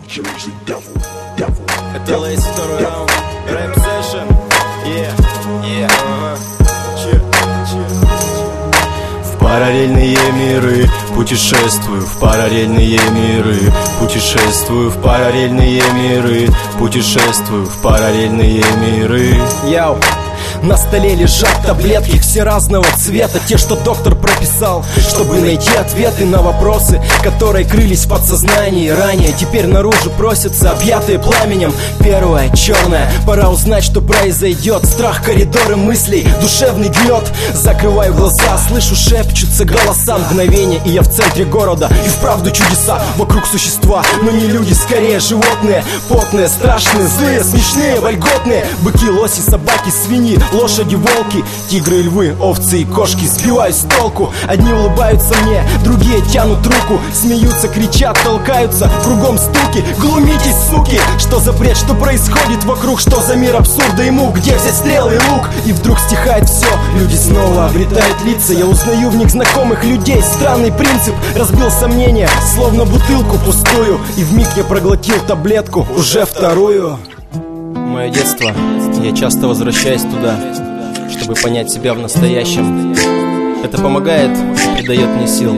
Это Лейс, второй раунд, рэп сэшн, В параллельные миры путешествую, в параллельные миры путешествую, в параллельные миры путешествую, в параллельные миры. Яу. На столе лежат таблетки, все разного цвета, те, что доктор прописал, чтобы найти ответы на вопросы, которые крылись в подсознании ранее. Теперь наружу просятся, объятые пламенем. Первое, черное, пора узнать, что произойдет. Страх, коридоры мыслей, душевный гнет. Закрываю глаза, слышу, шепчутся голоса. Мгновение, и я в центре города. И вправду чудеса, вокруг существа, но не люди, скорее животные. Потные, страшные, злые, смешные, вольготные. Быки, лоси, собаки, свиньи, лошади, волки, тигры, львы, овцы и кошки. Сбиваюсь с толку, одни улыбаются мне, другие тянут руку, смеются, кричат, толкаются, кругом стуки. Глумитесь, суки, что за бред, что происходит вокруг, что за мир абсурда и мук, где взять стрелы и лук? И вдруг стихает все, люди снова обретают лица, я узнаю в них знакомых людей. Странный принцип, разбил сомнения, словно бутылку пустую, и вмиг я проглотил таблетку, уже вторую. Мое детство, я часто возвращаюсь туда, чтобы понять себя в настоящем. Это помогает и придает мне сил.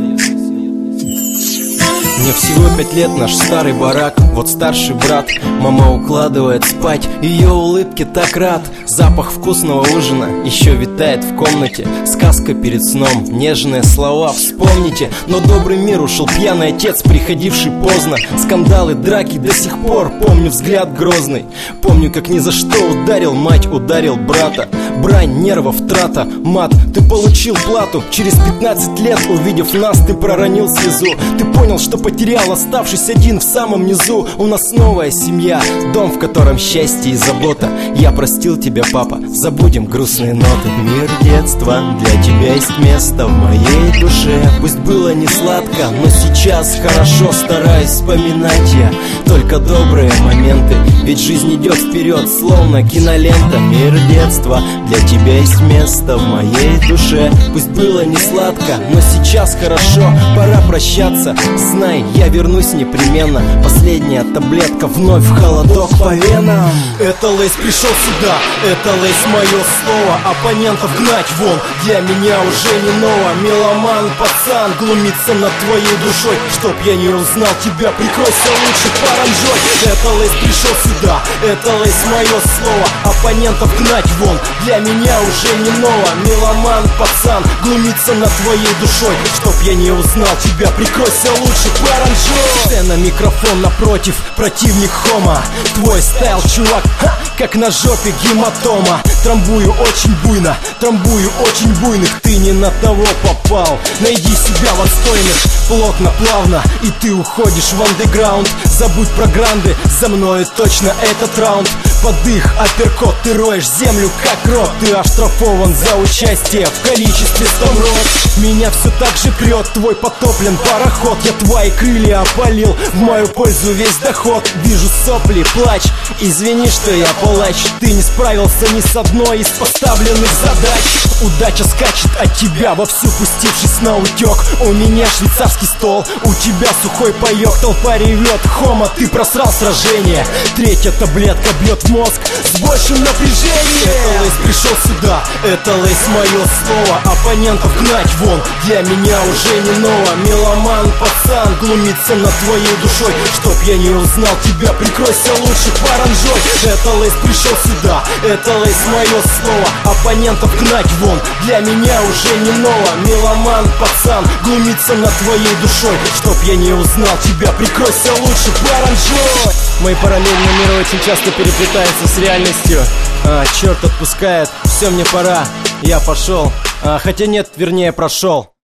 Мне всего 5 лет, наш старый барак. Вот старший брат, мама укладывает спать. Ее улыбки так рад. Запах вкусного ужина еще витает в комнате. Сказка перед сном, нежные слова вспомните. Но добрый мир ушел пьяный отец, приходивший поздно. Скандалы, драки, до сих пор помню взгляд грозный. Помню, как ни за что ударил мать, ударил брата. Брань, нервов, трата, мат, ты получил плату. Через 15 лет, увидев нас, ты проронил слезу. Ты понял, что потерял, оставшись один в самом низу. У нас новая семья, дом, в котором счастье и забота. Я простил тебя, папа, забудем грустные ноты. Мир детства, для тебя есть место в моей душе. Пусть было не сладко, но сейчас хорошо. Стараюсь вспоминать я только добрые моменты, ведь жизнь идет вперед, словно кинолента. Мир детства, для тебя есть место в моей душе. Пусть было не сладко, но сейчас хорошо. Пора прощаться, знай, я вернусь непременно. Последняя таблетка, вновь холодок по венам. Это Лейс пришел сюда, это Лейс мое слово. Оппонентов гнать вон, для меня уже не ново. Меломан, пацан, глумится над твоей душой. Чтоб я не узнал тебя, прикройся лучше паранжой. Это Лейс пришел сюда, это Лейс мое слово. Оппонентов гнать вон, для меня уже не ново. Меломан, пацан, глумится над твоей душой. Чтоб я не узнал тебя, прикройся лучше паранжой. Сцена, микрофон напротив, противник хома. Твой стайл, чувак, как на жопе гематома. Трамбую очень буйно, трамбую очень буйных. Ты не на того попал, найди себя в отстойных. Плотно, плавно, и ты уходишь в андеграунд. Забудь про гранды, за мною точно этот раунд. Под их апперкот ты роешь землю как рот. Ты оштрафован за участие в количестве 100 рот. Меня все так же прет, твой потоплен пароход. Я твои крылья опалил, в мою пользу весь доход. Вижу сопли, плач, извини, что я палач. Ты не справился ни с одной из поставленных задач. Удача скачет от тебя, вовсю пустившись на утек. У меня швейцарский стол, у тебя сухой паек. Толпа ревет, хома, ты просрал сражение. Третья таблетка бьет в мозг с большим напряжением. Это Лейс пришел сюда, это Лейс мое слово. Оппонентов гнать вон, для меня уже не ново. Меломан, пацан, глумится над твоей душой. Чтоб я не узнал тебя, прикройся лучше паранжой. Это Лейс пришел сюда, это Лейс мое слово. Оппонентов гнать вон, для меня уже не ново. Меломан, пацан, глумится над твоей душой. Чтоб я не узнал тебя, прикройся лучше паранжой. Мои параллельные миры очень часто переплетаются с реальностью. Черт отпускает, все, мне пора, я пошел. Хотя нет, вернее прошел.